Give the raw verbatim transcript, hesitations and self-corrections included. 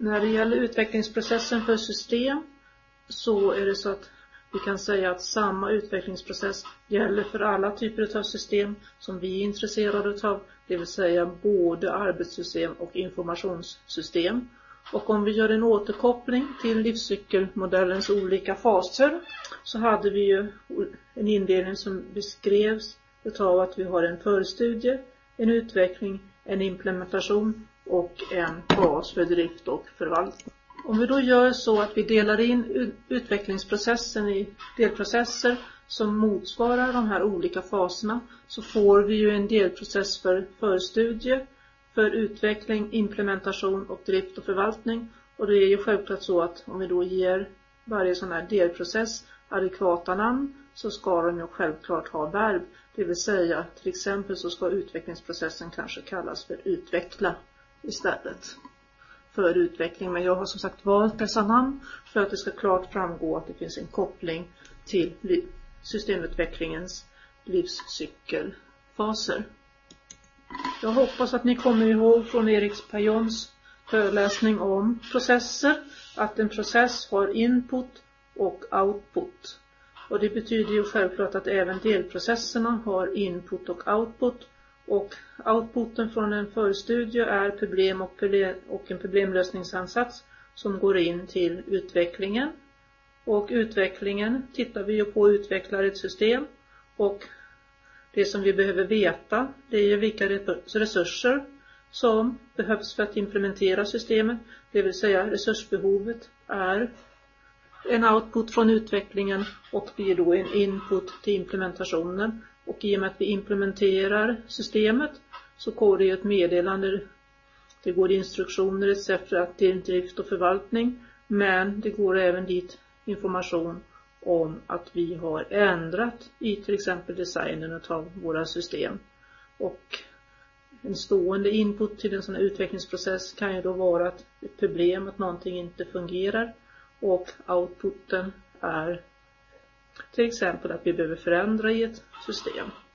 När det gäller utvecklingsprocessen för system så är det så att vi kan säga att samma utvecklingsprocess gäller för alla typer av system som vi är intresserade av, det vill säga både arbetssystem och informationssystem. Och om vi gör en återkoppling till livscykelmodellens olika faser så hade vi ju en indelning som beskrevs utav att vi har en förstudie, en utveckling, en implementation och en fas för drift och förvaltning. Om vi då gör så att vi delar in utvecklingsprocessen i delprocesser som motsvarar de här olika faserna så får vi ju en delprocess för förstudie, för utveckling, implementation och drift och förvaltning. Och det är ju självklart så att om vi då ger varje sån här delprocess adekvata namn så ska de ju självklart ha verb. Det vill säga till exempel så ska utvecklingsprocessen kanske kallas för utveckla istället för utveckling. Men jag har som sagt valt dessa namn för att det ska klart framgå att det finns en koppling till systemutvecklingens livscykelfaser. Jag hoppas att ni kommer ihåg från Erik Pajons föreläsning om processer att en process har input och output. Och det betyder ju självklart att även delprocesserna har input och output. Och outputen från en förstudie är problem och, problem och en problemlösningsansats som går in till utvecklingen. Och utvecklingen tittar vi ju på att utveckla ett system. Och det som vi behöver veta det är ju vilka resurser som behövs för att implementera systemet. Det vill säga resursbehovet är en output från utvecklingen och blir då en input till implementationen. Och i och med att vi implementerar systemet så går det ett meddelande, det går instruktioner et cetera till drift och förvaltning. Men det går även dit information om att vi har ändrat i till exempel designen av våra system. Och en stående input till en sån här utvecklingsprocess kan ju då vara ett problem att någonting inte fungerar. Och outputen är till exempel att vi behöver förändra i ett system.